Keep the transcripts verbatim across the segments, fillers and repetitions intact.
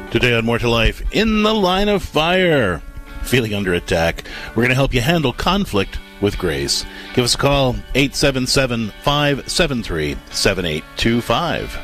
Today on More to Life, in the line of fire, feeling under attack, we're going to help you handle conflict with grace. Give us a call, eight seven seven, five seven three, seven eight two five.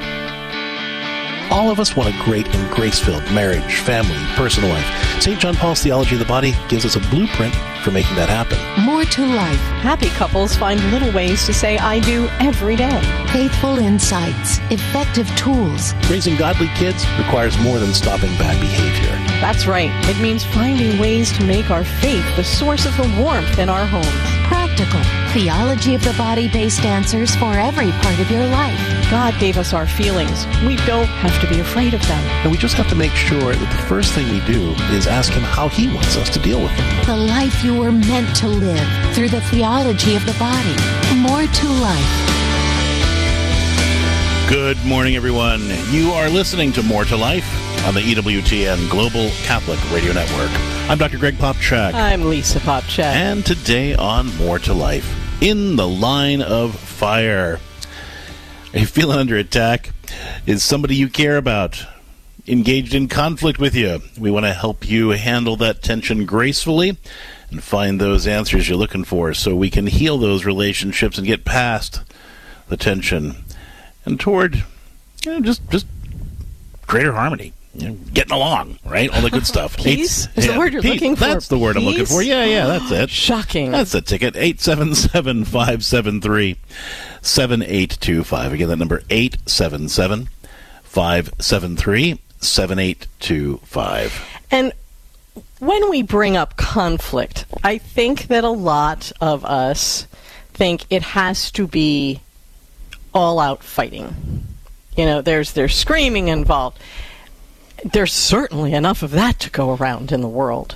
All of us want a great and grace-filled marriage, family, personal life. Saint John Paul's Theology of the Body gives us a blueprint for making that happen. More to life. Happy couples find little ways to say I do every day. Faithful insights. Effective tools. Raising godly kids requires more than stopping bad behavior. That's right. It means finding ways to make our faith the source of the warmth in our homes. Practical. Theology of the Body-based answers for every part of your life. God gave us our feelings. We don't have to be afraid of them. And we just have to make sure that the first thing we do is ask Him how He wants us to deal with them. The life you were meant to live through the theology of the body. More to life. Good morning, everyone. You are listening to More to Life on the E W T N Global Catholic Radio Network. I'm Doctor Greg Popchak. I'm Lisa Popchak. And today on More to Life, in the line of fire. Are you feeling under attack? Is somebody you care about engaged in conflict with you? We want to help you handle that tension gracefully and find those answers you're looking for so we can heal those relationships and get past the tension and toward, you know, just just greater harmony. You know, getting along, right? All the good stuff. Peace? Eight, Is yeah, the word you're peace. looking for? That's the word Peace? I'm looking for. Yeah, yeah, that's it. Shocking. That's the ticket. eight seven seven, five seven three, seven eight two five. Again, that number, eight seven seven, five seven three, seven eight two five. And when we bring up conflict, I think that a lot of us think it has to be all-out fighting. You know, there's there's screaming involved. There's certainly enough of that to go around in the world.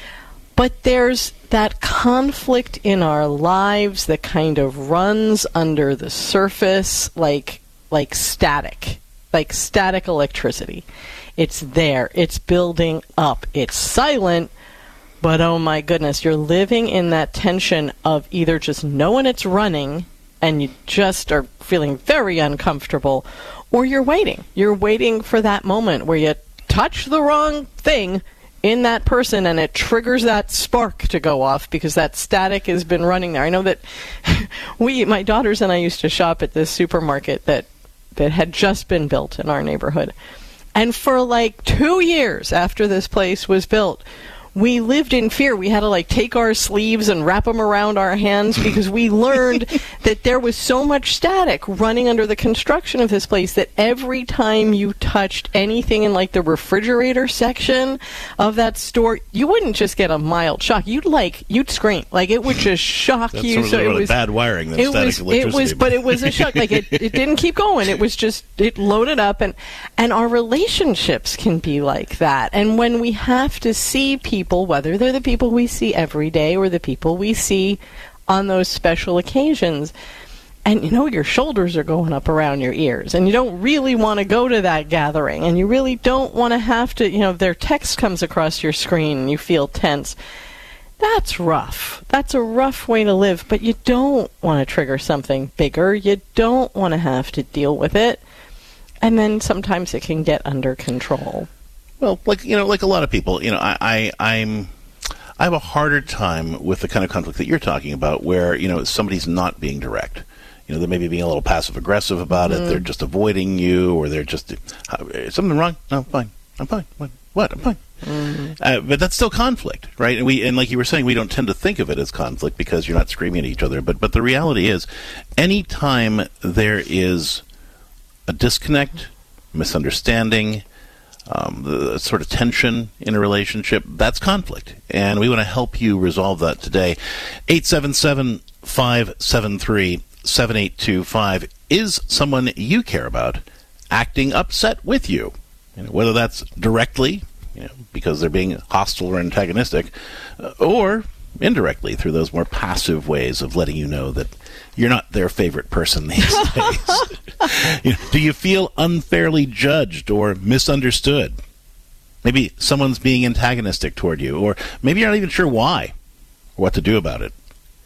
But there's that conflict in our lives that kind of runs under the surface like like static, like static electricity. It's there. It's building up. It's silent, but oh my goodness, you're living in that tension of either just knowing it's running and you just are feeling very uncomfortable, or you're waiting. You're waiting for that moment where you touch the wrong thing in that person and it triggers that spark to go off because that static has been running there. I know that we, my daughters and I used to shop at this supermarket that, that had just been built in our neighborhood. And for like two years after this place was built, we lived in fear. We had to like take our sleeves and wrap them around our hands because we learned that there was so much static running under the construction of this place that every time you touched anything in like the refrigerator section of that store, you wouldn't just get a mild shock. You'd like, you'd scream. Like it would just shock That's you. Sort of so it was bad wiring than it static was, electricity. It was, but it was a shock. Like it, it didn't keep going. It was just, it loaded up, and, and our relationships can be like that. And when we have to see people, whether they're the people we see every day or the people we see on those special occasions, and you know your shoulders are going up around your ears, and you don't really want to go to that gathering, and you really don't want to have to, you know, their text comes across your screen and you feel tense. That's rough. That's a rough way to live, but you don't want to trigger something bigger. You don't want to have to deal with it, and then sometimes it can get under control. Well, like, you know, like a lot of people, you know, I, I, I'm, I have a harder time with the kind of conflict that you're talking about where, you know, somebody's not being direct. You know, they may be being a little passive-aggressive about mm. it. They're just avoiding you, or they're just, is something wrong? No, fine. I'm fine. What? What? I'm fine. Mm-hmm. Uh, but that's still conflict, right? And we, and like you were saying, we don't tend to think of it as conflict because you're not screaming at each other. But, but the reality is, anytime there is a disconnect, misunderstanding, Um, the sort of tension in a relationship, that's conflict. And we want to help you resolve that today. eight seven seven, five seven three, seven eight two five. Is someone you care about acting upset with you? You know, whether that's directly, you know, because they're being hostile or antagonistic, uh, or indirectly through those more passive ways of letting you know that you're not their favorite person these days. You know, do you feel unfairly judged or misunderstood? Maybe someone's being antagonistic toward you, or maybe you're not even sure why or what to do about it.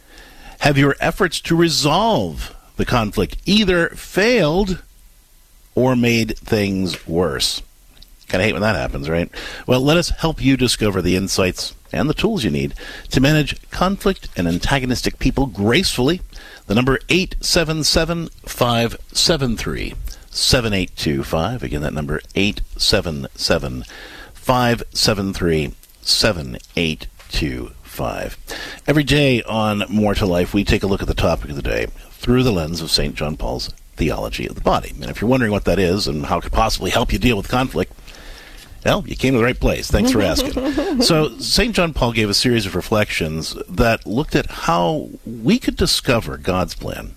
Have your efforts to resolve the conflict either failed or made things worse? Kind of hate when that happens, right? Well, let us help you discover the insights and the tools you need to manage conflict and antagonistic people gracefully. The number eight seven seven, five seven three, seven eight two five. Again, that number eight seven seven, five seven three, seven eight two five. Every day on More to Life, we take a look at the topic of the day through the lens of Saint John Paul's theology of the body. And if you're wondering what that is and how it could possibly help you deal with conflict, well, you came to the right place. Thanks for asking. So, Saint John Paul gave a series of reflections that looked at how we could discover God's plan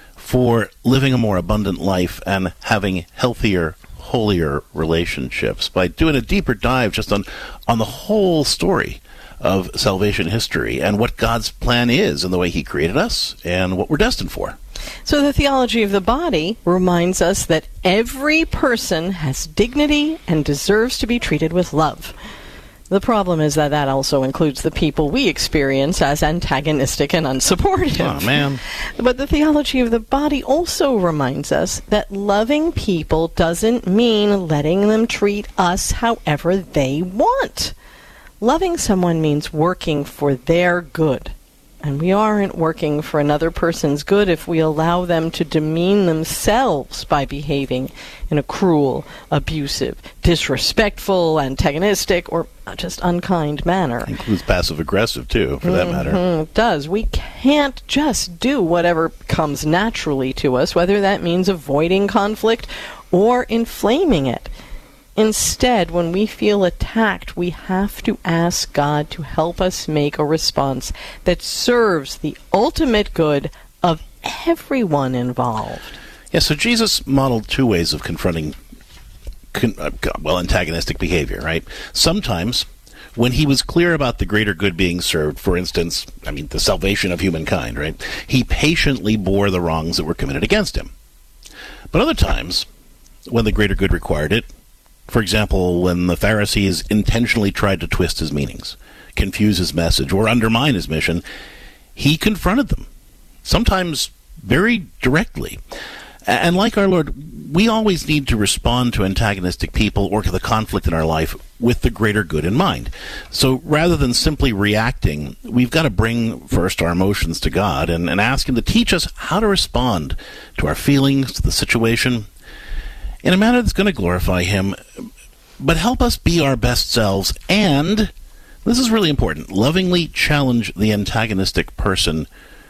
for living a more abundant life and having healthier, holier relationships by doing a deeper dive just on, on the whole story of salvation history and what God's plan is and the way He created us and what we're destined for. So the theology of the body reminds us that every person has dignity and deserves to be treated with love. The problem is that that also includes the people we experience as antagonistic and unsupportive. Oh, man. But the theology of the body also reminds us that loving people doesn't mean letting them treat us however they want. Loving someone means working for their good. And we aren't working for another person's good if we allow them to demean themselves by behaving in a cruel, abusive, disrespectful, antagonistic, or just unkind manner. It includes passive-aggressive, too, for that matter. Mm-hmm, it does. We can't just do whatever comes naturally to us, whether that means avoiding conflict or inflaming it. Instead, when we feel attacked, we have to ask God to help us make a response that serves the ultimate good of everyone involved. Yeah, so Jesus modeled two ways of confronting, con- uh, well, antagonistic behavior, right? Sometimes, when he was clear about the greater good being served, for instance, I mean, the salvation of humankind, right? He patiently bore the wrongs that were committed against him. But other times, when the greater good required it, for example, when the Pharisees intentionally tried to twist his meanings, confuse his message, or undermine his mission, he confronted them, sometimes very directly. And like our Lord, we always need to respond to antagonistic people or to the conflict in our life with the greater good in mind. So rather than simply reacting, we've got to bring first our emotions to God and, and ask Him to teach us how to respond to our feelings, to the situation, in a manner that's going to glorify Him, but help us be our best selves and, this is really important, lovingly challenge the antagonistic person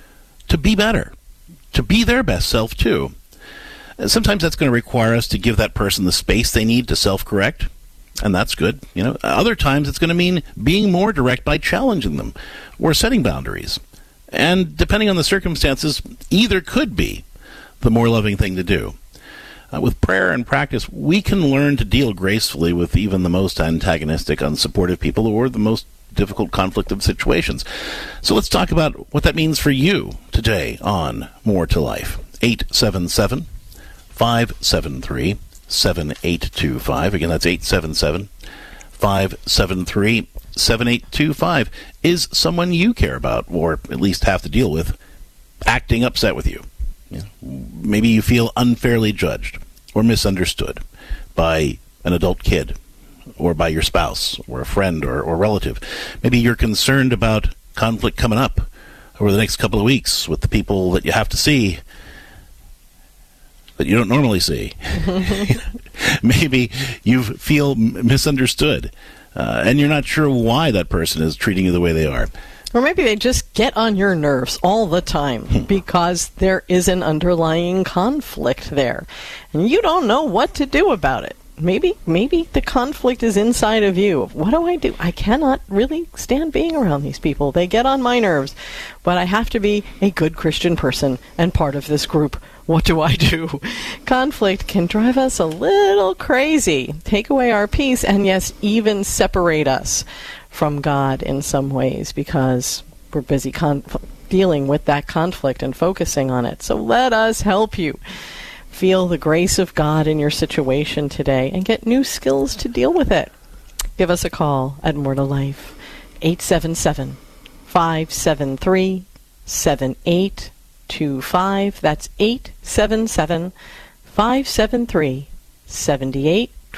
to be better, to be their best self too. Sometimes that's going to require us to give that person the space they need to self-correct, and that's good. You know, other times it's going to mean being more direct by challenging them or setting boundaries. And depending on the circumstances, either could be the more loving thing to do. Uh, with prayer and practice, we can learn to deal gracefully with even the most antagonistic, unsupportive people or the most difficult conflictive situations. So let's talk about what that means for you today on More to Life. eight seven seven, five seven three, seven eight two five. Again, that's eight seven seven, five seven three, seven eight two five. Is someone you care about, or at least have to deal with, acting upset with you? Yeah. Maybe you feel unfairly judged or misunderstood by an adult kid or by your spouse or a friend or, or relative. Maybe you're concerned about conflict coming up over the next couple of weeks with the people that you have to see that you don't normally see. Maybe you feel misunderstood uh, and you're not sure why that person is treating you the way they are. Or maybe they just get on your nerves all the time because there is an underlying conflict there. And you don't know what to do about it. Maybe maybe the conflict is inside of you. What do I do? I cannot really stand being around these people. They get on my nerves. But I have to be a good Christian person and part of this group. What do I do? Conflict can drive us a little crazy, take away our peace, and yes, even separate us from God in some ways because we're busy con- dealing with that conflict and focusing on it. So let us help you feel the grace of God in your situation today and get new skills to deal with it. Give us a call at More to Life, eight seven seven, five seven three, seven eight two five. That's eight seven seven, five seven three, seven eight two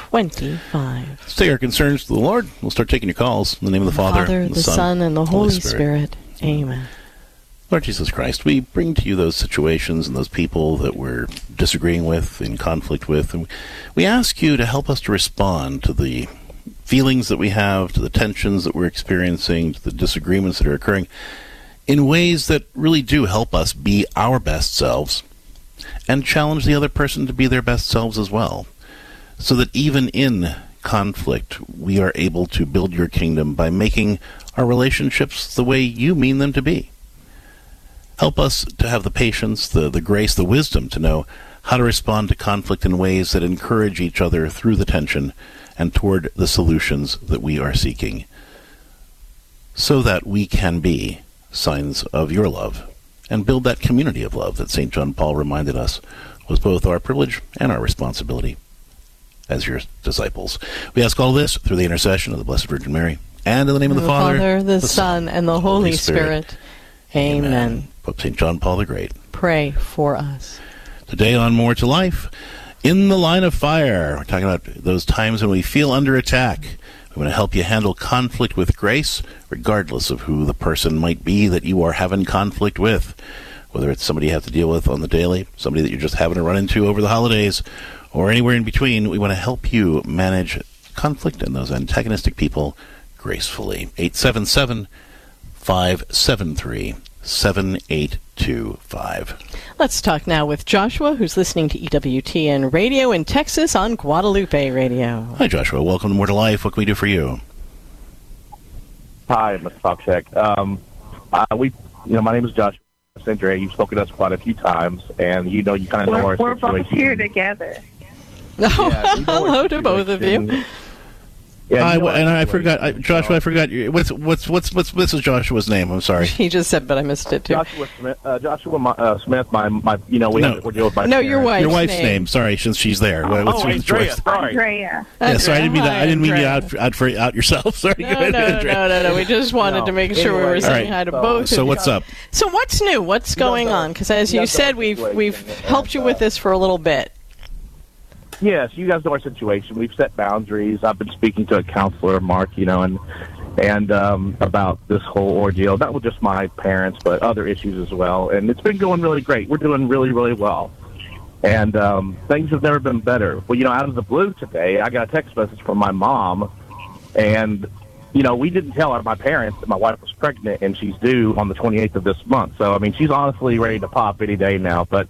twenty-five. Let's take our concerns to the Lord. We'll start taking your calls in the name of the Father, Father, the, the Son, Son, and the Holy, Holy Spirit. Spirit. Amen. Lord Jesus Christ, we bring to you those situations and those people that we're disagreeing with, in conflict with, and we ask you to help us to respond to the feelings that we have, to the tensions that we're experiencing, to the disagreements that are occurring, in ways that really do help us be our best selves and challenge the other person to be their best selves as well, so that even in conflict, we are able to build your kingdom by making our relationships the way you mean them to be. Help us to have the patience, the, the grace, the wisdom to know how to respond to conflict in ways that encourage each other through the tension and toward the solutions that we are seeking, so that we can be signs of your love and build that community of love that Saint John Paul reminded us was both our privilege and our responsibility as your disciples. We ask all this through the intercession of the Blessed Virgin Mary, and in the name of the, the Father, Father, the, the Son, and the Holy, Holy Spirit. Spirit. Amen. Amen. Pope Saint John Paul the Great, pray for us. Today on More to Life, in the line of fire, we're talking about those times when we feel under attack. We want to help you handle conflict with grace, regardless of who the person might be that you are having conflict with. Whether it's somebody you have to deal with on the daily, somebody that you're just having to run into over the holidays, or anywhere in between, we want to help you manage conflict and those antagonistic people gracefully. eight seven seven, five seven three, seven eight two five. Let's talk now with Joshua, who's listening to E W T N Radio in Texas on Guadalupe Radio. Hi, Joshua. Welcome to More to Life. What can we do for you? Hi, Mister Popchek. Um, uh, we, you know, my name is Joshua Sindre. You've spoken to us quite a few times, and you know, you kind of know our we're situation. We're both here together. Yeah, you know hello to both of you. Yeah, I, you know and I forgot, I, Joshua. I forgot. Your, what's what's what's what's Missus Joshua's name? I'm sorry. He just said, but I missed it too. Joshua Smith. Uh, Joshua uh, Smith. My my. You know, we no. have, we're dealing with my no, parents. your wife's Your wife's name. name. Sorry, since she's there. Oh, what's oh your Andrea. choice? Sorry. Andrea. Yeah, sorry. I didn't mean Hi, that. I didn't mean you Andrea. out out for out yourself. Sorry. No, no, no, no, no, no. We just wanted No. to make sure we Anyway, were saying right. hi to So- both. So of what's you. up? So what's new? What's going know, on? Because as you you guys know said, our we've situation, we've and, helped you uh, with this for a little bit. Yes, you guys know our situation. We've set boundaries. I've been speaking to a counselor, Mark, you know, and and um, about this whole ordeal. Not with just my parents, but other issues as well. And it's been going really great. We're doing really, really well. And um, things have never been better. Well, you know, out of the blue today, I got a text message from my mom, and, you know, we didn't tell her, my parents, that my wife was pregnant, and she's due on the twenty-eighth of this month. So, I mean, she's honestly ready to pop any day now, but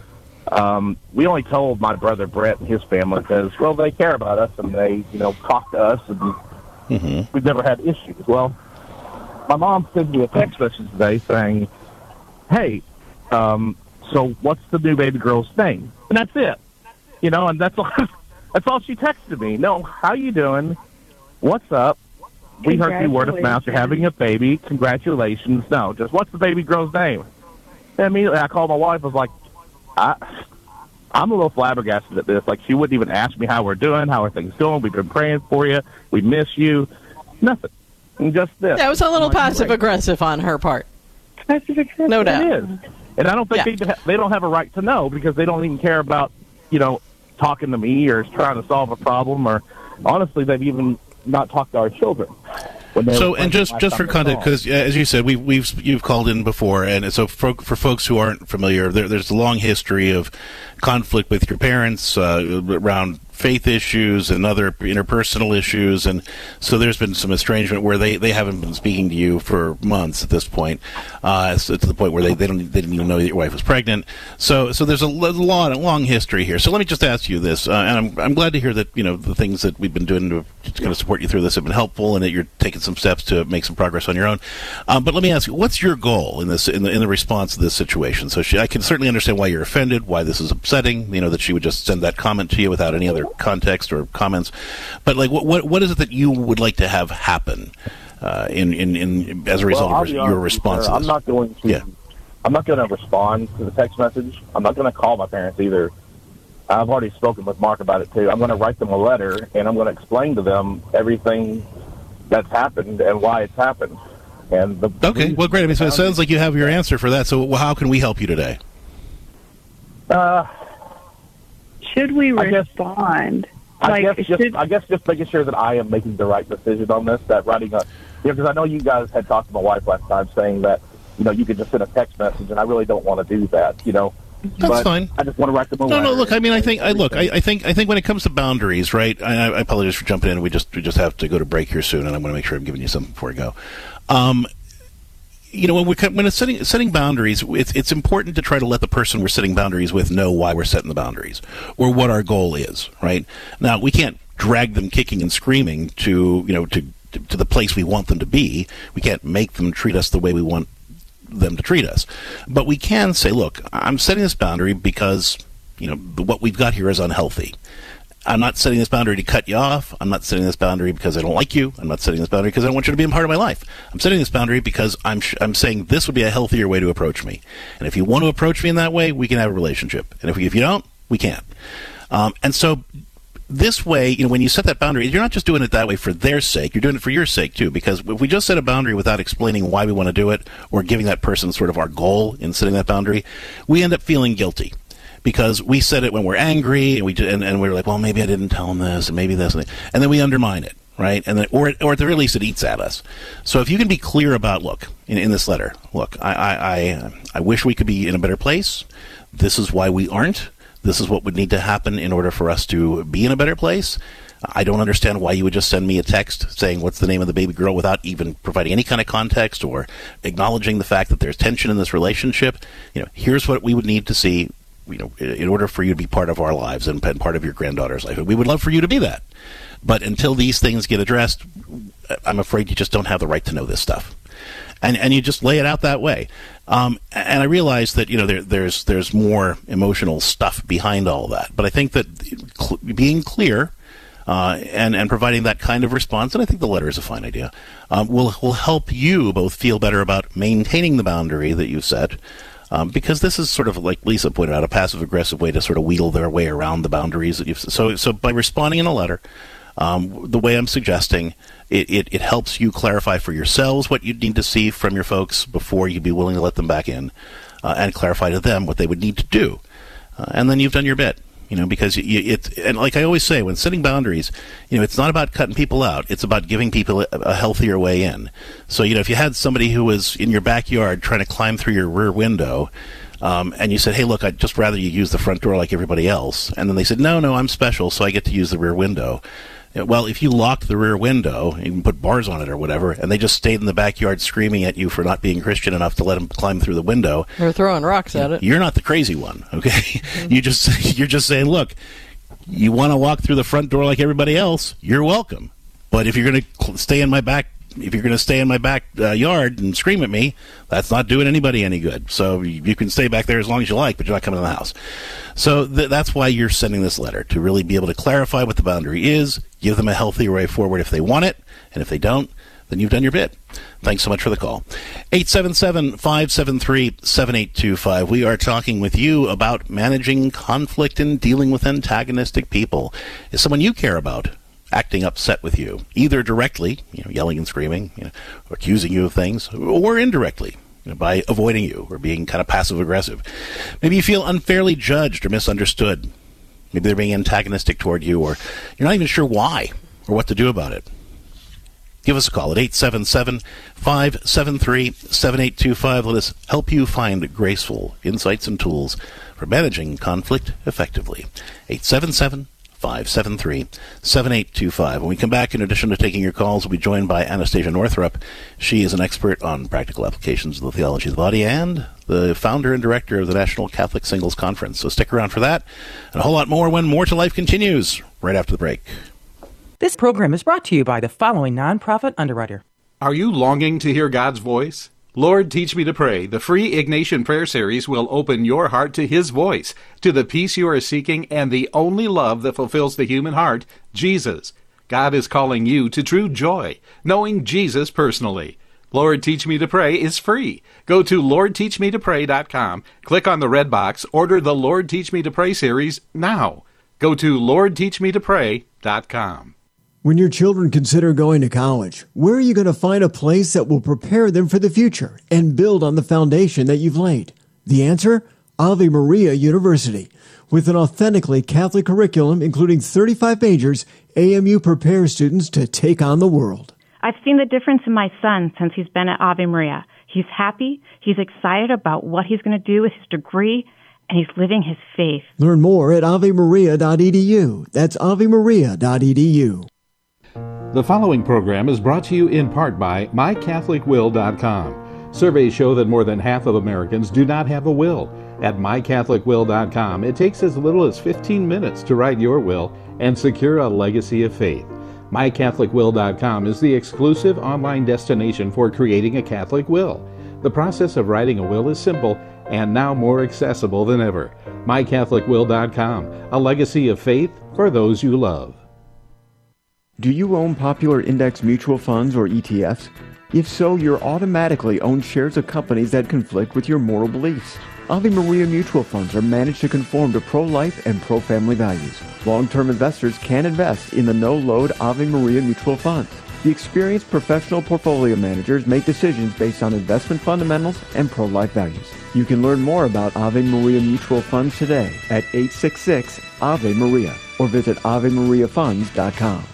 Um, we only told my brother Brett and his family because, well, they care about us and they, you know, talk to us, and Mm-hmm. we've never had issues. Well, my mom sent me a text message today saying, hey, um, so what's the new baby girl's name? And that's it. You know, and that's all, that's all she texted me. No, how you doing? What's up? We heard through word of mouth you're having a baby. Congratulations. No, just what's the baby girl's name? And immediately I called my wife. I was like, I, I'm a little flabbergasted at this. Like, she wouldn't even ask me how we're doing, how are things going. We've been praying for you. We miss you. Nothing. And just this. That was a little passive aggressive on her part. No doubt. It is. And I don't think Yeah. they, ha- they don't have a right to know because they don't even care about, you know, talking to me or trying to solve a problem. Or honestly, they've even not talked to our children. When they So, were and just last just for time they context, called. because as you said, we've we've you've called in before, and so for, for folks who aren't familiar, there, there's a long history of conflict with your parents uh, around faith issues and other interpersonal issues, and so there's been some estrangement where they, they haven't been speaking to you for months at this point, uh, so to the point where they, they don't they didn't even know that your wife was pregnant. So so there's a long long history here. So let me just ask you this, uh, and I'm I'm glad to hear that you know the things that we've been doing to, to kind of support you through this have been helpful, and that you're taking some steps to make some progress on your own. Um, but let me ask you, what's your goal in this in the in the response to this situation? So she, I can certainly understand why you're offended, why this is upsetting. You know that she would just send that comment to you without any other context or comments. But like, what what, what is it that you would like to have happen uh, in, in in as a result Well, I'll of be your honest with you, response sir. to I'm this? not going to. Yeah. I'm not going to respond to the text message. I'm not going to call my parents either. I've already spoken with Mark about it too. I'm going to write them a letter, and I'm going to explain to them everything that's happened and why it's happened. And the Okay, well, great. I mean, so it sounds like you have your answer for that. So, well, how can we help you today? Uh, Should we I guess- respond? I Like, guess just should- I guess just making sure that I am making the right decision on this. That writing a, yeah, because I know you guys had talked to my wife last time saying that you know you could just send a text message, and I really don't want to do that. You know, That's but fine. I just want to write them a No, letter. no. Look, I mean, I think, I look, I, I think, I think when it comes to boundaries, right? I, I apologize for jumping in. We just, we just have to go to break here soon, and I want to make sure I'm giving you something before we go. Um, you know, when we're when it's setting setting boundaries, it's it's important to try to let the person we're setting boundaries with know why we're setting the boundaries or what our goal is. Right now, we can't drag them kicking and screaming to you know to to the place we want them to be. We can't make them treat us the way we want them to treat us, but we can say, look, I'm setting this boundary because you know what we've got here is unhealthy. I'm not setting this boundary to cut you off. I'm not setting this boundary because I don't like you. I'm not setting this boundary because I don't want you to be a part of my life. I'm setting this boundary because I'm sh- I'm saying this would be a healthier way to approach me. And if you want to approach me in that way, we can have a relationship. And if we, if you don't, we can't. Um, and so this way, you know, when you set that boundary, you're not just doing it that way for their sake. You're doing it for your sake too. Because if we just set a boundary without explaining why we want to do it or giving that person sort of our goal in setting that boundary, we end up feeling guilty. Because we said it when we're angry, and we and, and we're like, well, maybe I didn't tell him this, and maybe this, and, and then we undermine it, right? And then, or or at the very least, it eats at us. So if you can be clear about, look, in, in this letter, look, I, I I I wish we could be in a better place. This is why we aren't. This is what would need to happen in order for us to be in a better place. I don't understand why you would just send me a text saying what's the name of the baby girl without even providing any kind of context or acknowledging the fact that there's tension in this relationship. You know, here's what we would need to see. You know, in order for you to be part of our lives and part of your granddaughter's life. We would love for you to be that. But until these things get addressed, I'm afraid you just don't have the right to know this stuff. And and you just lay it out that way. Um, and I realize that, you know, there, there's there's more emotional stuff behind all that. But I think that cl- being clear uh, and, and providing that kind of response, and I think the letter is a fine idea, um, will will help you both feel better about maintaining the boundary that you set. Um, because this is sort of, like Lisa pointed out, a passive-aggressive way to sort of wheedle their way around the boundaries that you've. So, so by responding in a letter, um, the way I'm suggesting, it, it, it helps you clarify for yourselves what you'd need to see from your folks before you'd be willing to let them back in, uh, and clarify to them what they would need to do, uh, and then you've done your bit. You know, because you, it, and like I always say, when setting boundaries, you know, it's not about cutting people out. It's about giving people a, a healthier way in. So, you know, if you had somebody who was in your backyard trying to climb through your rear window, um, and you said, hey, look, I'd just rather you use the front door like everybody else. And then they said, no, no, I'm special, so I get to use the rear window. Well, if you locked the rear window and put bars on it or whatever, and they just stayed in the backyard screaming at you for not being Christian enough to let them climb through the window, Or throwing rocks at it. You're not the crazy one, okay? Mm-hmm. You just you're just saying, look, you want to walk through the front door like everybody else, you're welcome. But if you're going to stay in my back, if you're going to stay in my back uh, yard and scream at me, that's not doing anybody any good. So you, you can stay back there as long as you like, but you're not coming in the house. So th- that's why you're sending this letter, to really be able to clarify what the boundary is, give them a healthier way forward if they want it, and if they don't, then you've done your bit. Thanks so much for the call. eight seven seven, five seven three, seven eight two five. We are talking with you about managing conflict and dealing with antagonistic people. Is someone you care about acting upset with you, either directly, you know, yelling and screaming, you know, or accusing you of things, or indirectly, you know, by avoiding you or being kind of passive-aggressive? Maybe you feel unfairly judged or misunderstood. Maybe they're being antagonistic toward you, or you're not even sure why or what to do about it. Give us a call at eight seven seven, five seven three, seven eight two five. Let us help you find graceful insights and tools for managing conflict effectively. eight seven seven, five seven three, seven eight two five. When we come back, in addition to taking your calls, we'll be joined by Anastasia Northrup. She is an expert on practical applications of the theology of the body and the founder and director of the National Catholic Singles Conference. So stick around for that and a whole lot more when More to Life continues right after the break. This program is brought to you by the following nonprofit underwriter. Are you longing to hear God's voice? Lord, Teach Me to Pray, the free Ignatian Prayer Series, will open your heart to His voice, to the peace you are seeking, and the only love that fulfills the human heart, Jesus. God is calling you to true joy, knowing Jesus personally. Lord, Teach Me to Pray is free. Go to lord teach me to pray dot com, click on the red box, order the Lord, Teach Me to Pray series now. Go to lord teach me to pray dot com. When your children consider going to college, where are you going to find a place that will prepare them for the future and build on the foundation that you've laid? The answer? Ave Maria University. With an authentically Catholic curriculum, including thirty-five majors, A M U prepares students to take on the world. I've seen the difference in my son since he's been at Ave Maria. He's happy, he's excited about what he's going to do with his degree, and he's living his faith. Learn more at ave maria dot e d u. That's ave maria dot e d u. The following program is brought to you in part by my catholic will dot com. Surveys show that more than half of Americans do not have a will. At my catholic will dot com, it takes as little as fifteen minutes to write your will and secure a legacy of faith. my catholic will dot com is the exclusive online destination for creating a Catholic will. The process of writing a will is simple and now more accessible than ever. my catholic will dot com, a legacy of faith for those you love. Do you own popular index mutual funds or E T Fs? If so, you're automatically own shares of companies that conflict with your moral beliefs. Ave Maria mutual funds are managed to conform to pro-life and pro-family values. Long-term investors can invest in the no-load Ave Maria mutual funds. The experienced professional portfolio managers make decisions based on investment fundamentals and pro-life values. You can learn more about Ave Maria mutual funds today at eight six six Ave Maria or visit ave maria funds dot com.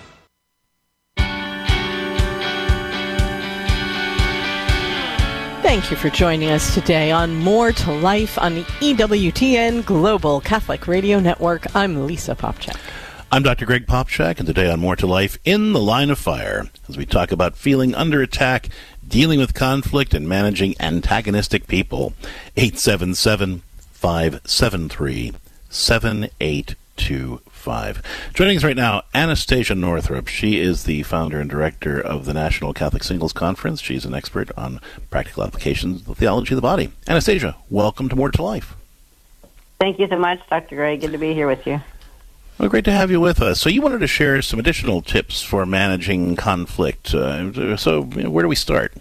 Thank you for joining us today on More to Life on the E W T N Global Catholic Radio Network. I'm Lisa Popchak. I'm Doctor Greg Popchak, and today on More to Life, In the Line of Fire, as we talk about feeling under attack, dealing with conflict, and managing antagonistic people. eight seven seven, five seven three, seven eight two five. Joining us right now, Anastasia Northrup. She is the founder and director of the National Catholic Singles Conference. She's an expert on practical applications of the theology of the body. Anastasia, welcome to More to Life. Thank you so much, Doctor Gray. Good to be here with you. Well, great to have you with us. So you wanted to share some additional tips for managing conflict. Uh, so where do we start?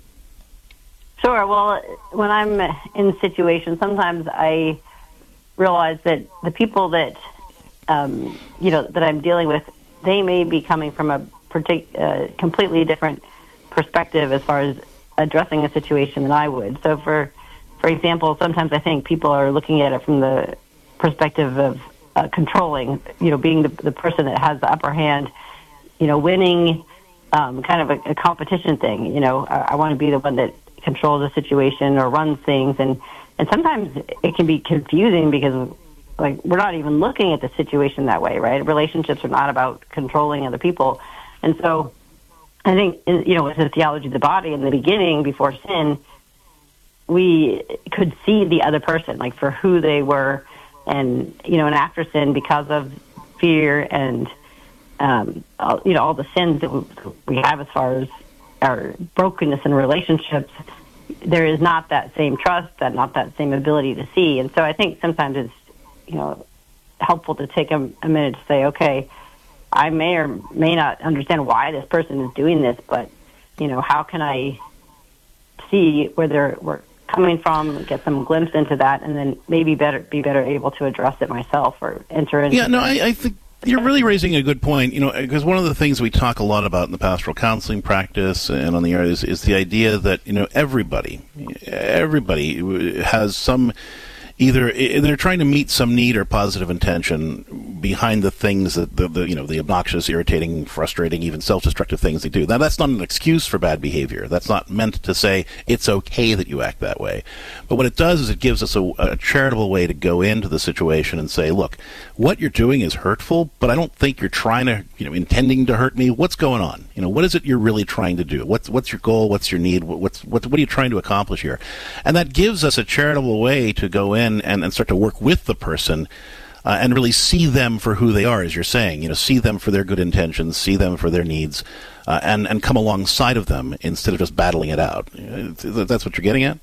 Sure. Well, when I'm in situations, sometimes I realize that the people that Um, you know, that I'm dealing with, they may be coming from a partic- uh, completely different perspective as far as addressing a situation than I would. So, for for example, sometimes I think people are looking at it from the perspective of uh, controlling, you know, being the, the person that has the upper hand, you know, winning, um, kind of a, a competition thing. You know, I, I want to be the one that controls the situation or runs things, and and sometimes it can be confusing because, like, we're not even looking at the situation that way, right? Relationships are not about controlling other people. And so I think, you know, with the theology of the body in the beginning, before sin, we could see the other person, like, for who they were. And, you know, and after sin, because of fear and, um, all, you know, all the sins that we have as far as our brokenness in relationships, there is not that same trust, that not that same ability to see. And so I think sometimes it's, you know, helpful to take a, a minute to say, okay, I may or may not understand why this person is doing this, but, you know, how can I see where they're we're coming from, get some glimpse into that, and then maybe better be better able to address it myself or enter into. Yeah, no, I, I think you're really raising a good point. You know, because one of the things we talk a lot about in the pastoral counseling practice and on the air is, is the idea that, you know, everybody, everybody has some. Either they're trying to meet some need or positive intention behind the things that the, the you know the obnoxious, irritating, frustrating, even self-destructive things they do. Now, that's not an excuse for bad behavior. That's not meant to say it's okay that you act that way. But what it does is it gives us a, a charitable way to go into the situation and say, look, what you're doing is hurtful, but I don't think you're trying to, you know, intending to hurt me. What's going on? You know, what is it you're really trying to do? What's what's your goal? What's your need? What's what what are you trying to accomplish here? And that gives us a charitable way to go in And, and start to work with the person uh, and really see them for who they are, as you're saying. You know, see them for their good intentions, see them for their needs, uh, and, and come alongside of them instead of just battling it out. That's what you're getting at?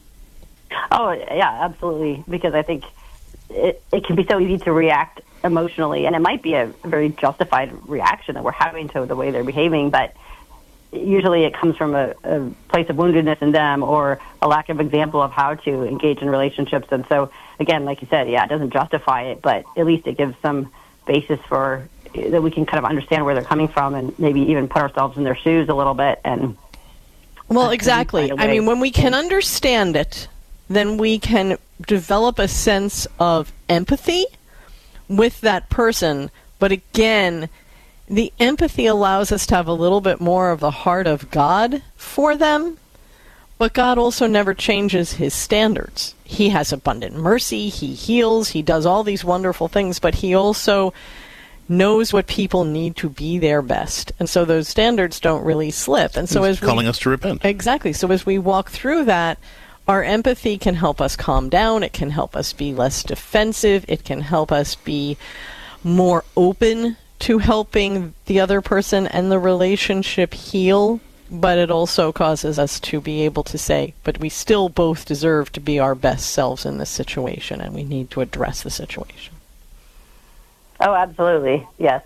Oh, yeah, absolutely. Because I think it, it can be so easy to react emotionally, and it might be a very justified reaction that we're having to the way they're behaving, but usually it comes from a, a place of woundedness in them or a lack of example of how to engage in relationships. And so, again, like you said, yeah, it doesn't justify it, but at least it gives some basis for that we can kind of understand where they're coming from and maybe even put ourselves in their shoes a little bit. And well, exactly. I mean, when we can understand it, then we can develop a sense of empathy with that person. But again, the empathy allows us to have a little bit more of the heart of God for them. But God also never changes his standards. He has abundant mercy, he heals, he does all these wonderful things, but he also knows what people need to be their best. And so those standards don't really slip. And so He's as calling we, us to repent. Exactly. So as we walk through that, our empathy can help us calm down, it can help us be less defensive, it can help us be more open to helping the other person and the relationship heal. But it also causes us to be able to say, but we still both deserve to be our best selves in this situation, and we need to address the situation. Oh, absolutely, yes.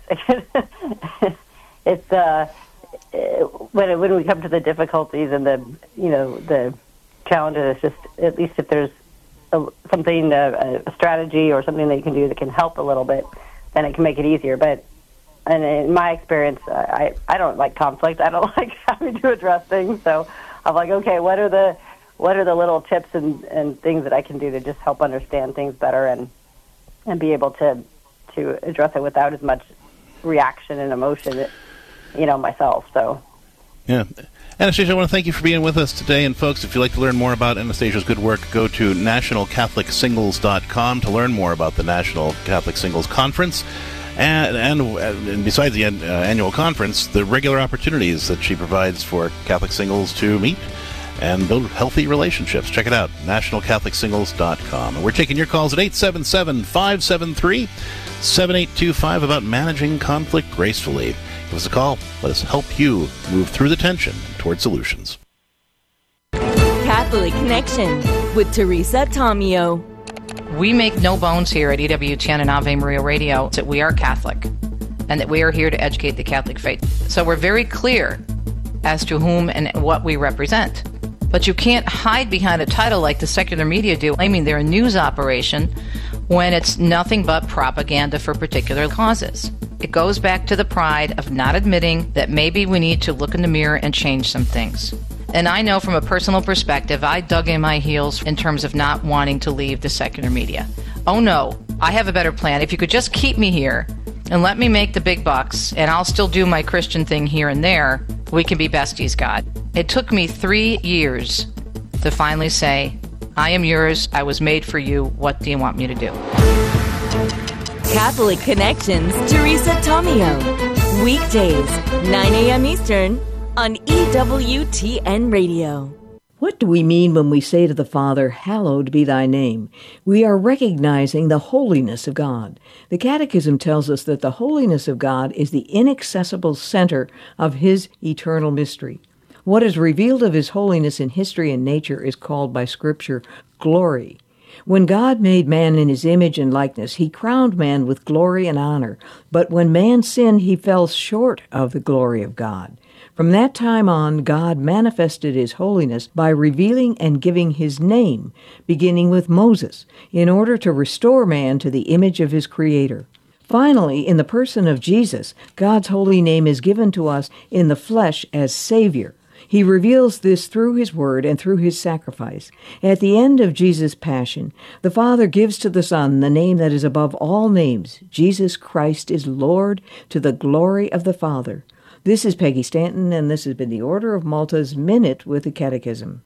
It's uh, when it, when we come to the difficulties and the you know the challenges, it's just at least if there's a, something a, a strategy or something that you can do that can help a little bit, then it can make it easier. But and in my experience, I, I don't like conflict. I don't like having to address things. So I'm like, okay, what are the what are the little tips and, and things that I can do to just help understand things better and and be able to to address it without as much reaction and emotion, you know, myself. So yeah. Anastasia, I want to thank you for being with us today. And folks, if you'd like to learn more about Anastasia's good work, go to national catholic singles dot com to learn more about the National Catholic Singles Conference. And, and, and besides the uh, annual conference, the regular opportunities that she provides for Catholic singles to meet and build healthy relationships. Check it out, national catholic singles dot com. And we're taking your calls at eight seven seven, five seven three, seven eight two five about managing conflict gracefully. Give us a call. Let us help you move through the tension toward solutions. Catholic Connection with Teresa Tomeo. We make no bones here at E W T N and Ave Maria Radio that we are Catholic and that we are here to educate the Catholic faith. So we're very clear as to whom and what we represent. But you can't hide behind a title like the secular media do, claiming they're a news operation when it's nothing but propaganda for particular causes. It goes back to the pride of not admitting that maybe we need to look in the mirror and change some things. And I know from a personal perspective, I dug in my heels in terms of not wanting to leave the secular media. Oh no, I have a better plan. If you could just keep me here and let me make the big bucks, and I'll still do my Christian thing here and there, we can be besties, God. It took me three years to finally say, I am yours, I was made for you, what do you want me to do? Catholic Connections, Teresa Tomeo. Weekdays, nine a.m. Eastern, on E W T N Radio. What do we mean when we say to the Father, hallowed be thy name? We are recognizing the holiness of God. The Catechism tells us that the holiness of God is the inaccessible center of his eternal mystery. What is revealed of his holiness in history and nature is called by Scripture glory. When God made man in his image and likeness, he crowned man with glory and honor. But when man sinned, he fell short of the glory of God. From that time on, God manifested his holiness by revealing and giving his name, beginning with Moses, in order to restore man to the image of his Creator. Finally, in the person of Jesus, God's holy name is given to us in the flesh as Savior. He reveals this through his word and through his sacrifice. At the end of Jesus' passion, the Father gives to the Son the name that is above all names. Jesus Christ is Lord, to the glory of the Father. This is Peggy Stanton, and this has been the Order of Malta's Minute with the Catechism.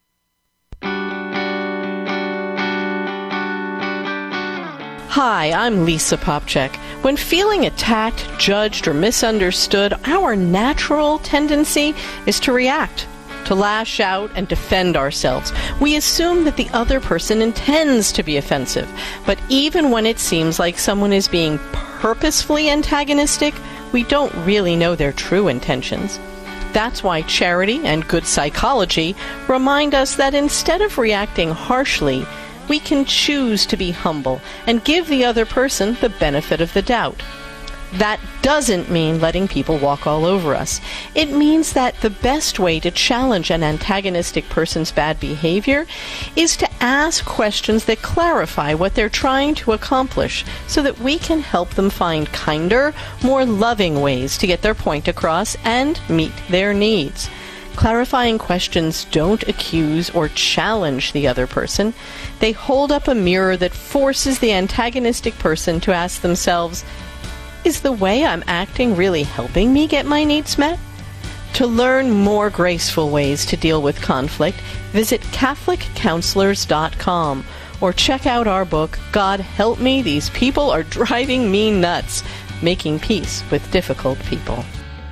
Hi, I'm Lisa Popchak. When feeling attacked, judged, or misunderstood, our natural tendency is to react, to lash out and defend ourselves. We assume that the other person intends to be offensive, but even when it seems like someone is being purposefully antagonistic, we don't really know their true intentions. That's why charity and good psychology remind us that instead of reacting harshly, we can choose to be humble and give the other person the benefit of the doubt. That doesn't mean letting people walk all over us. It means that the best way to challenge an antagonistic person's bad behavior is to ask questions that clarify what they're trying to accomplish so that we can help them find kinder, more loving ways to get their point across and meet their needs. Clarifying questions don't accuse or challenge the other person. They hold up a mirror that forces the antagonistic person to ask themselves, is the way I'm acting really helping me get my needs met? To learn more graceful ways to deal with conflict, visit Catholic Counselors dot com or check out our book, God Help Me, These People Are Driving Me Nuts, Making Peace with Difficult People.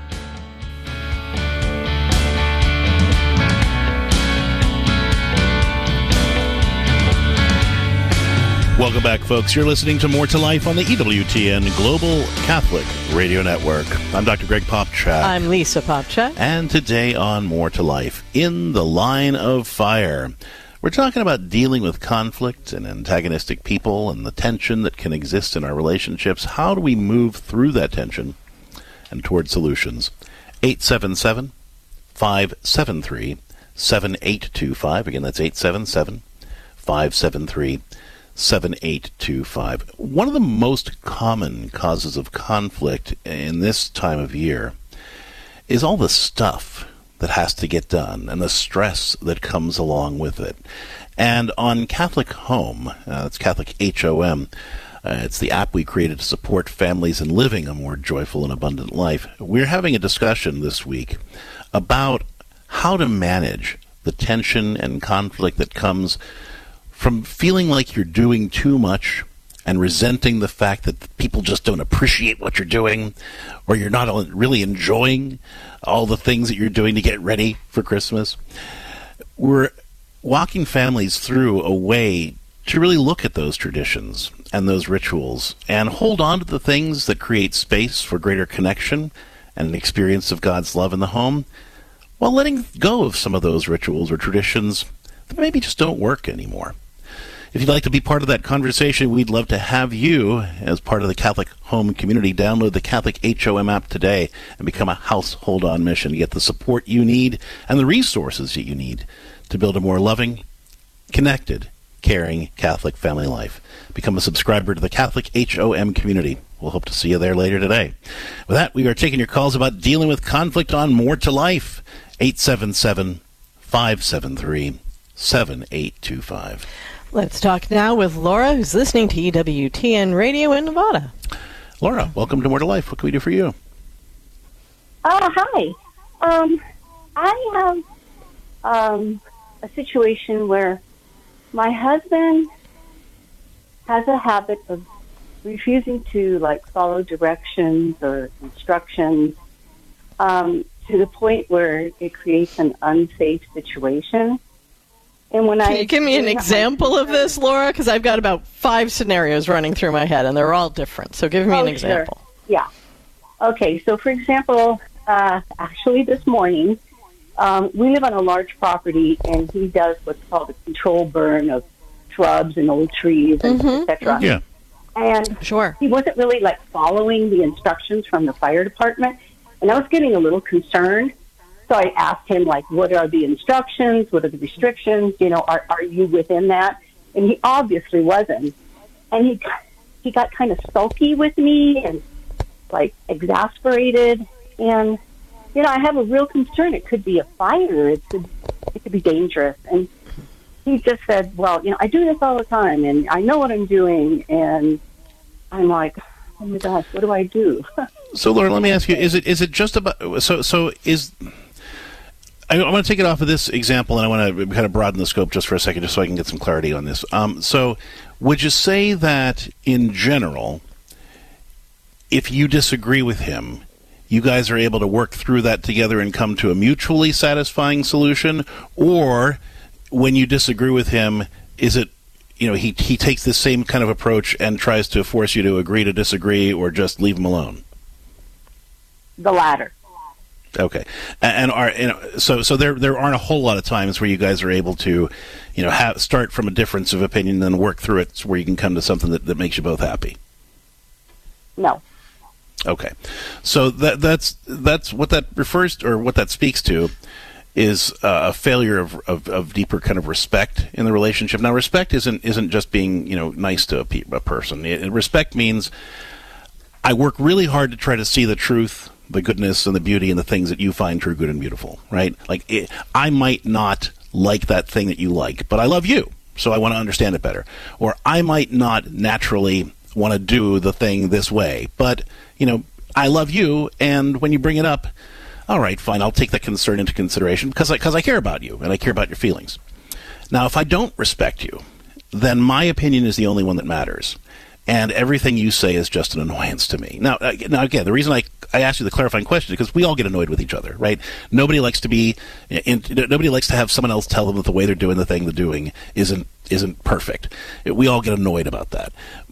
Welcome back, folks. You're listening to More to Life on the E W T N Global Catholic Radio Network. I'm Doctor Greg Popcak. I'm Lisa Popcak. And today on More to Life, In the Line of Fire, we're talking about dealing with conflict and antagonistic people and the tension that can exist in our relationships. How do we move through that tension and toward solutions? eight seven seven, five seven three, seven eight two five. Again, that's eight seven seven, five seven three, seven eight two five. One of the most common causes of conflict in this time of year is all the stuff that has to get done and the stress that comes along with it. And on Catholic Home, uh, that's Catholic H O M, uh, it's the app we created to support families in living a more joyful and abundant life. We're having a discussion this week about how to manage the tension and conflict that comes from feeling like you're doing too much and resenting the fact that people just don't appreciate what you're doing, or you're not really enjoying all the things that you're doing to get ready for Christmas. We're walking families through a way to really look at those traditions and those rituals and hold on to the things that create space for greater connection and an experience of God's love in the home, while letting go of some of those rituals or traditions that maybe just don't work anymore. If you'd like to be part of that conversation, we'd love to have you as part of the Catholic Home community. Download the Catholic H O M app today and become a household on mission to get the support you need and the resources that you need to build a more loving, connected, caring Catholic family life. Become a subscriber to the Catholic H O M community. We'll hope to see you there later today. With that, we are taking your calls about dealing with conflict on More to Life. eight seven seven, five seven three, seven eight two five. Let's talk now with Laura, who's listening to E W T N Radio in Nevada. Laura, welcome to More to Life. What can we do for you? Oh, hi. Um, I have um, a situation where my husband has a habit of refusing to, like, follow directions or instructions um, to the point where it creates an unsafe situation. And when Can I you give me an example of this, Laura? Because I've got about five scenarios running through my head, and they're all different. So give me oh, an example. Sure. Yeah. Okay, so for example, uh, actually this morning, um, we live on a large property, and he does what's called a control burn of shrubs and old trees, and Mm-hmm. et cetera. Yeah. And sure. he wasn't really, like, following the instructions from the fire department, and I was getting a little concerned. So I asked him, like, what are the instructions? What are the restrictions? You know, are are you within that? And he obviously wasn't. And he he got kind of sulky with me and, like, exasperated. And, you know, I have a real concern. It could be a fire. It could, it could be dangerous. And he just said, well, you know, I do this all the time, and I know what I'm doing. And I'm like, oh, my gosh, what do I do? So, Laura, let me ask you, is it is it just about, so so is, I, I want to take it off of this example, and I want to kind of broaden the scope just for a second, just so I can get some clarity on this. Um, so, would you say that, in general, if you disagree with him, you guys are able to work through that together and come to a mutually satisfying solution? Or, when you disagree with him, is it, you know, he he takes the same kind of approach and tries to force you to agree to disagree, or just leave him alone? The latter. Okay, and are you know, so so there there aren't a whole lot of times where you guys are able to, you know, have, start from a difference of opinion and then work through it, where you can come to something that, that makes you both happy. No. Okay, so that that's that's what that refers to, or what that speaks to, is uh, a failure of, of of deeper kind of respect in the relationship. Now, respect isn't isn't just being, you know, nice to a, pe- a person. It, respect means I work really hard to try to see the truth the goodness and the beauty and the things that you find true, good, and beautiful, right? Like, it, I might not like that thing that you like, but I love you, so I want to understand it better. Or I might not naturally want to do the thing this way, but, you know, I love you, and when you bring it up, all right, fine, I'll take that concern into consideration because I, because I care about you, and I care about your feelings. Now, if I don't respect you, then my opinion is the only one that matters. And everything you say is just an annoyance to me. Now, uh, now again, the reason I, I asked you the clarifying question is because we all get annoyed with each other, right? Nobody likes to be, in, nobody likes to have someone else tell them that the way they're doing the thing they're doing isn't isn't perfect. We all get annoyed about that.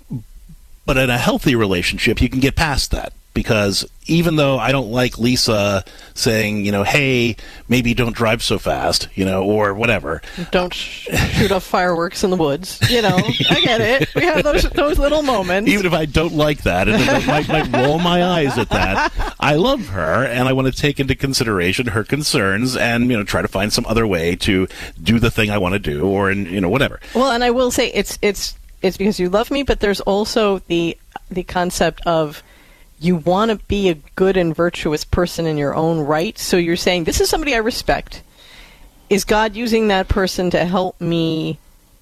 But in a healthy relationship, you can get past that. Because even though I don't like Lisa saying, you know, hey, maybe don't drive so fast, you know, or whatever. Don't sh- shoot off fireworks in the woods. You know, I get it. We have those those little moments. Even if I don't like that and I might, might roll my eyes at that, I love her and I want to take into consideration her concerns and, you know, try to find some other way to do the thing I want to do or, in, you know, whatever. Well, and I will say it's it's it's because you love me, but there's also the the concept of you want to be a good and virtuous person in your own right. So you're saying, this is somebody I respect. Is God using that person to help me,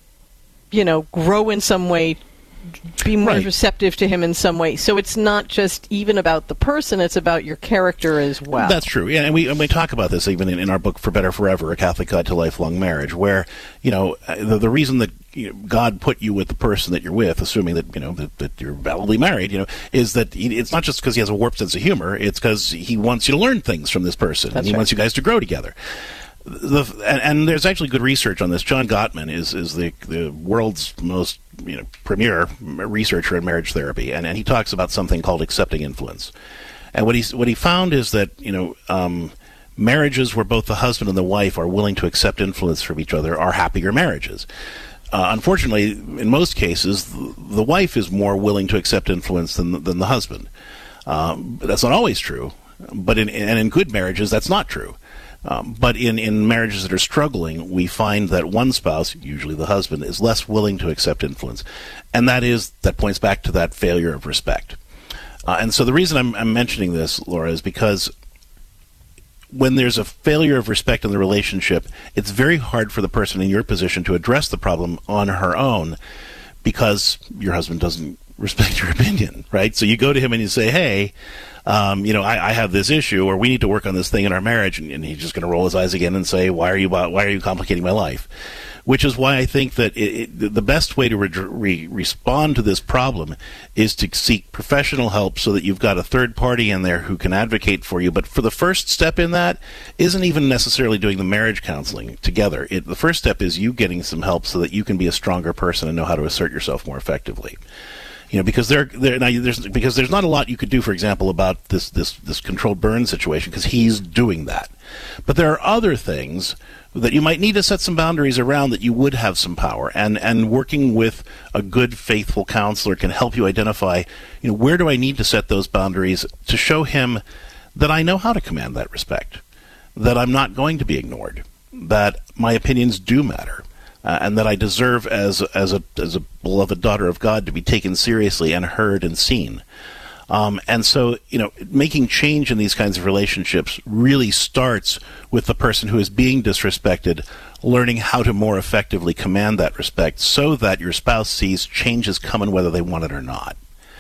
you know, grow in some way, be more right. receptive to him in some way? So it's not just even about the person, it's about your character as well. That's true. Yeah, and we, and we talk about this even in, in our book, For Better Forever, A Catholic Guide to Lifelong Marriage, where, you know, the, the reason that you know, God put you with the person that you're with, assuming that, you know, that, that you're validly married, you know, is that he, it's not just because he has a warped sense of humor, it's because he wants you to learn things from this person, That's and he right. wants you guys to grow together. The, and, and there's actually good research on this. John Gottman is, is the, the world's most you know premier researcher in marriage therapy, and, and he talks about something called accepting influence. And what he what he found is that you know um, marriages where both the husband and the wife are willing to accept influence from each other are happier marriages. Uh, unfortunately, in most cases, the, the wife is more willing to accept influence than than the husband. Um, but that's not always true. But in and in good marriages, that's not true. Um, but in, in marriages that are struggling, we find that one spouse, usually the husband, is less willing to accept influence. And that is, that points back to that failure of respect. Uh, and so the reason I'm, I'm mentioning this, Laura, is because when there's a failure of respect in the relationship, it's very hard for the person in your position to address the problem on her own because your husband doesn't respect your opinion, right? So you go to him and you say, hey, Um, you know, I, I have this issue, or we need to work on this thing in our marriage, and, and he's just going to roll his eyes again and say, "Why are you? Why are you complicating my life?" Which is why I think that it, it, the best way to re- re- respond to this problem is to seek professional help, so that you've got a third party in there who can advocate for you. But for the first step in that isn't even necessarily doing the marriage counseling together. It, the first step is you getting some help so that you can be a stronger person and know how to assert yourself more effectively. You know, because there, there now there's because there's not a lot you could do, for example, about this this this controlled burn situation, because he's doing that. But there are other things that you might need to set some boundaries around that you would have some power, and and working with a good, faithful counselor can help you identify, you know, where do I need to set those boundaries to show him that I know how to command that respect, that I'm not going to be ignored, that my opinions do matter. Uh, and that I deserve, as as a as a beloved daughter of God, to be taken seriously and heard and seen. Um, and so, you know, making change in these kinds of relationships really starts with the person who is being disrespected learning how to more effectively command that respect, so that your spouse sees change is coming whether they want it or not.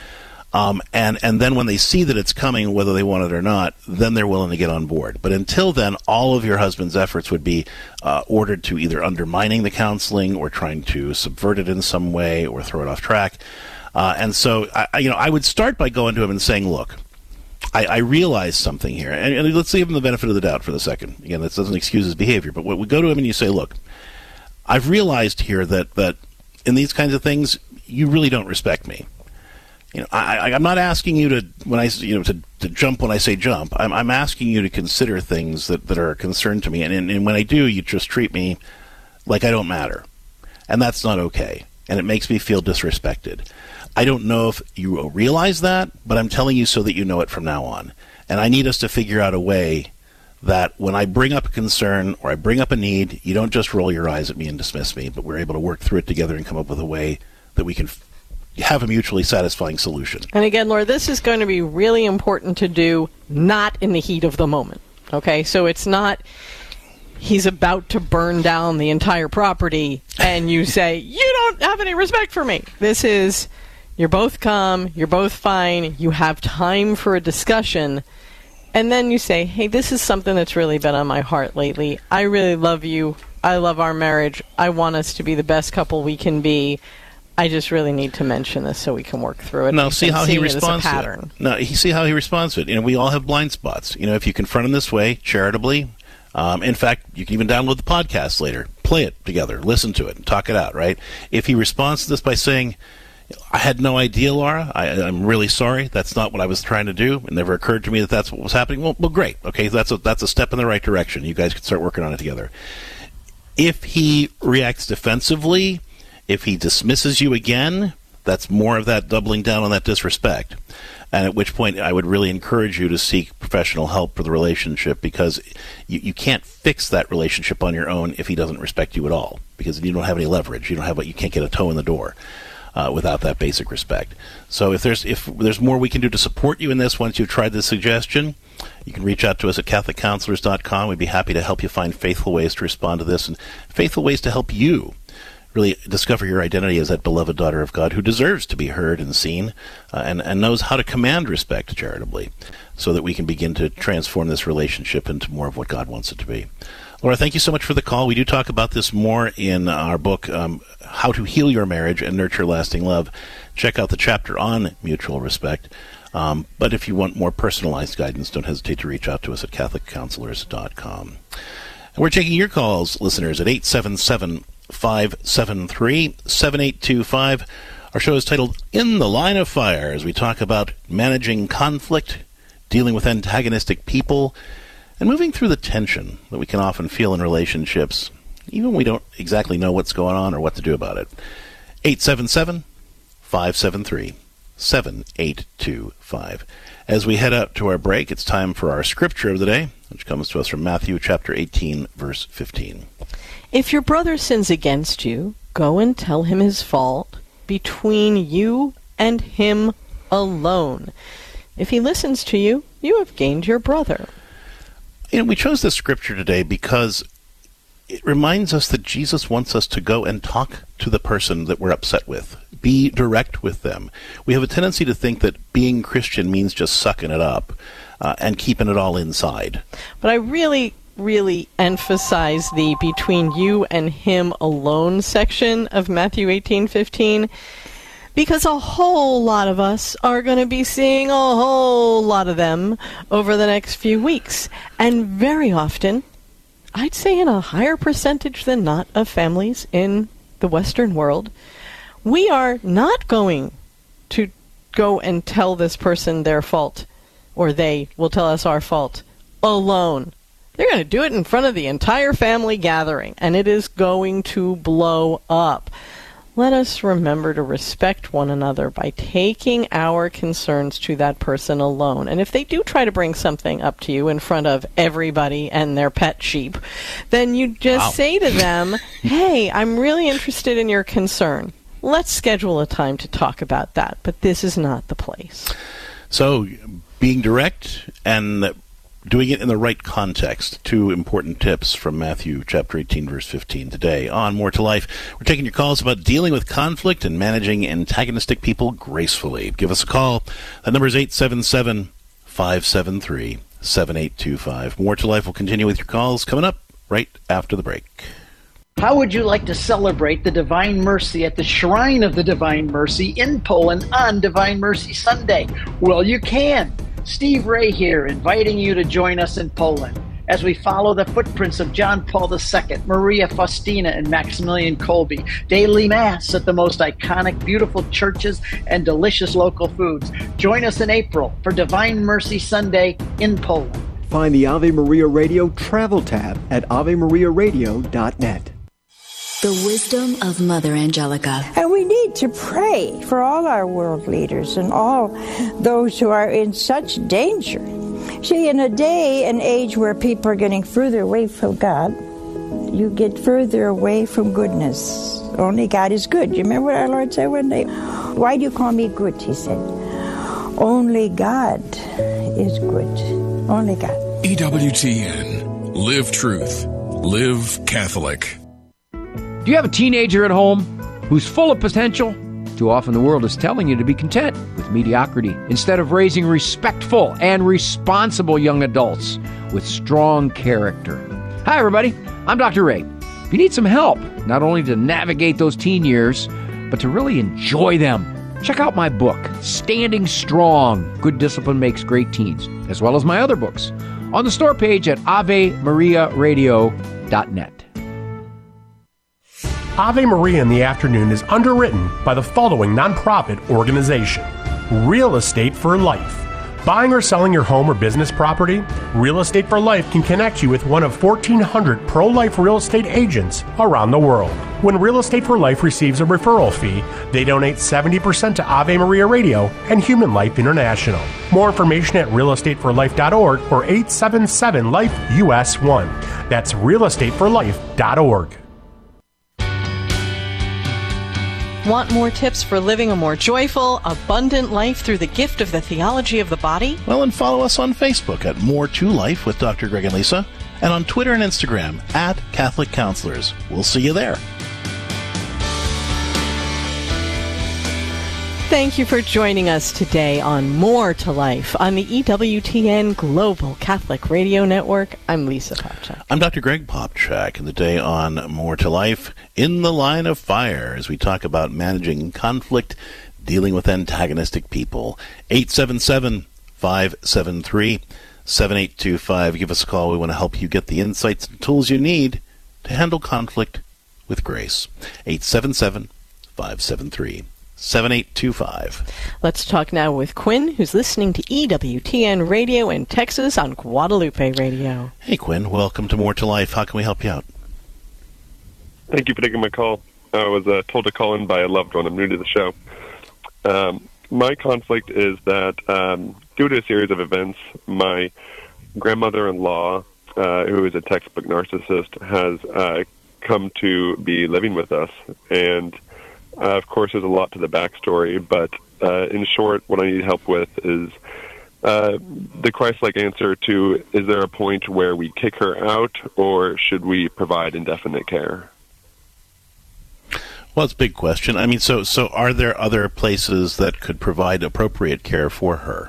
Um, and, and then when they see that it's coming, whether they want it or not, then they're willing to get on board. But until then, all of your husband's efforts would be uh, ordered to either undermining the counseling or trying to subvert it in some way or throw it off track. Uh, and so, I, you know, I would start by going to him and saying, look, I, I realize something here. And, and let's give him the benefit of the doubt for the second. Again, this doesn't excuse his behavior. But when we go to him and you say, look, I've realized here that, that in these kinds of things, you really don't respect me. You know, I, I'm not asking you to when I you know to, to jump when I say jump. I'm, I'm asking you to consider things that, that are a concern to me, and, and and when I do, you just treat me like I don't matter, and that's not okay, and it makes me feel disrespected. I don't know if you realize that, but I'm telling you so that you know it from now on. And I need us to figure out a way that when I bring up a concern or I bring up a need, you don't just roll your eyes at me and dismiss me, but we're able to work through it together and come up with a way that we can have a mutually satisfying solution. And again, Laura, this is going to be really important to do not in the heat of the moment. Okay, so it's not he's about to burn down the entire property and you say, you don't have any respect for me. This is, you're both calm, you're both fine, you have time for a discussion, and then you say, hey, this is something that's really been on my heart lately. I really love you. I love our marriage. I want us to be the best couple we can be. I just really need to mention this so we can work through it. Now, see how he responds to it. Now, he see how he responds to it. You know, we all have blind spots. You know, if you confront him this way, charitably, um, in fact, you can even download the podcast later, play it together, listen to it, and talk it out, right? If he responds to this by saying, I had no idea, Laura, I, I'm really sorry, that's not what I was trying to do, it never occurred to me that that's what was happening, well, well great, okay, that's a, that's a step in the right direction. You guys can start working on it together. If he reacts defensively, if he dismisses you again, that's more of that doubling down on that disrespect. And at which point I would really encourage you to seek professional help for the relationship, because you, you can't fix that relationship on your own if he doesn't respect you at all, because you don't have any leverage. You don't have you can't get a toe in the door uh, without that basic respect. So if there's if there's more we can do to support you in this once you've tried this suggestion, you can reach out to us at Catholic Counselors dot com. We'd be happy to help you find faithful ways to respond to this and faithful ways to help you really discover your identity as that beloved daughter of God who deserves to be heard and seen uh, and, and knows how to command respect charitably, so that we can begin to transform this relationship into more of what God wants it to be. Laura, thank you so much for the call. We do talk about this more in our book, um, How to Heal Your Marriage and Nurture Lasting Love. Check out the chapter on mutual respect. Um, but if you want more personalized guidance, don't hesitate to reach out to us at Catholic Counselors dot com. And we're taking your calls, listeners, at eight seven seven, five seven three, seven eight two five. Our show is titled In the Line of Fire, as we talk about managing conflict, dealing with antagonistic people, and moving through the tension that we can often feel in relationships, even when we don't exactly know what's going on or what to do about it. eight seven seven, five seven three, seven eight two five. As we head up to our break, it's time for our scripture of the day, which comes to us from Matthew chapter eighteen, verse fifteen. If your brother sins against you, go and tell him his fault between you and him alone. If he listens to you, you have gained your brother. You know, we chose this scripture today because it reminds us that Jesus wants us to go and talk to the person that we're upset with. Be direct with them. We have a tendency to think that being Christian means just sucking it up uh, and keeping it all inside. But I really, really emphasize the between you and him alone section of Matthew eighteen fifteen, because a whole lot of us are going to be seeing a whole lot of them over the next few weeks. And very often, I'd say in a higher percentage than not of families in the Western world, we are not going to go and tell this person their fault, or they will tell us our fault, alone. They're going to do it in front of the entire family gathering, and it is going to blow up. Let us remember to respect one another by taking our concerns to that person alone. And if they do try to bring something up to you in front of everybody and their pet sheep, then you just Wow. say to them, hey, I'm really interested in your concern. Let's schedule a time to talk about that, but this is not the place. So, being direct and doing it in the right context. Two important tips from Matthew chapter eighteen, verse fifteen today on More to Life. We're taking your calls about dealing with conflict and managing antagonistic people gracefully. Give us a call. That number is eight seven seven, five seven three, seven eight two five. More to Life will continue with your calls coming up right after the break. How would you like to celebrate the Divine Mercy at the Shrine of the Divine Mercy in Poland on Divine Mercy Sunday? Well, you can. Steve Ray here, inviting you to join us in Poland as we follow the footprints of John Paul the Second, Maria Faustina, and Maximilian Kolbe. Daily Mass at the most iconic, beautiful churches and delicious local foods. Join us in April for Divine Mercy Sunday in Poland. Find the Ave Maria Radio travel tab at ave maria radio dot net. The wisdom of Mother Angelica. And we need to pray for all our world leaders and all those who are in such danger. See, in a day and age where people are getting further away from God, you get further away from goodness. Only God is good. You remember what our Lord said one day? Why do you call me good? He said, only God is good. Only God. E W T N. Live truth. Live Catholic. Do you have a teenager at home who's full of potential? Too often the world is telling you to be content with mediocrity instead of raising respectful and responsible young adults with strong character. Hi, everybody. I'm Doctor Ray. If you need some help, not only to navigate those teen years, but to really enjoy them, check out my book, Standing Strong, Good Discipline Makes Great Teens, as well as my other books on the store page at ave maria radio dot net. Ave Maria in the Afternoon is underwritten by the following nonprofit organization: Real Estate for Life. Buying or selling your home or business property? Real Estate for Life can connect you with one of fourteen hundred pro-life real estate agents around the world. When Real Estate for Life receives a referral fee, they donate seventy percent to Ave Maria Radio and Human Life International. More information at real estate for life dot org or eight seven seven life U S one. That's real estate for life dot org. Want more tips for living a more joyful, abundant life through the gift of the theology of the body? Well, and follow us on Facebook at More to Life with Doctor Greg and Lisa, and on Twitter and Instagram at Catholic Counselors. We'll see you there. Thank you for joining us today on More to Life on the E W T N Global Catholic Radio Network. I'm Lisa Popchak. I'm Doctor Greg Popchak, and today on More to Life, In the Line of Fire, as we talk about managing conflict, dealing with antagonistic people. eight seven seven, five seven three, seven eight two five. Give us a call. We want to help you get the insights and tools you need to handle conflict with grace. eight seven seven, five seven three, seven eight two five. Let's talk now with Quinn, who's listening to E W T N Radio in Texas on Guadalupe Radio. Hey, Quinn. Welcome to More to Life. How can we help you out? Thank you for taking my call. I was uh, told to call in by a loved one. I'm new to the show. Um, my conflict is that um, due to a series of events, my grandmother-in-law, uh, who is a textbook narcissist, has uh, come to be living with us. And Uh, of course, there's a lot to the backstory, but uh, in short, what I need help with is uh, the Christ-like answer to, is there a point where we kick her out, or should we provide indefinite care? Well, it's a big question. I mean, so so are there other places that could provide appropriate care for her?